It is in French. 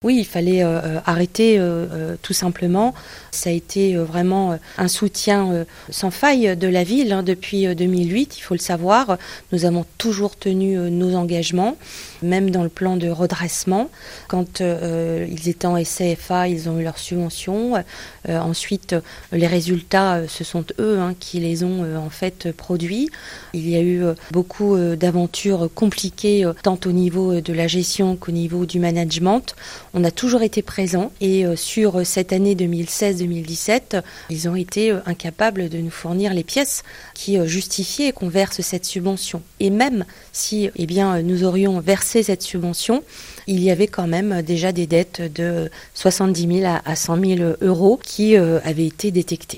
Oui, il fallait arrêter tout simplement. Ça a été vraiment un soutien sans faille de la ville depuis 2008, il faut le savoir. Nous avons toujours tenu nos engagements, même dans le plan de redressement. Quand ils étaient en SCFA, ils ont eu leur subvention. Ensuite, les résultats, ce sont eux qui les ont en fait produits. Il y a eu beaucoup d'aventures compliquées, tant au niveau de la gestion qu'au niveau du management. On a toujours été présents et sur cette année 2016-2017, ils ont été incapables de nous fournir les pièces qui justifiaient qu'on verse cette subvention. Et même si nous aurions versé cette subvention, il y avait quand même déjà des dettes de 70 000 à 100 000 euros qui avaient été détectées.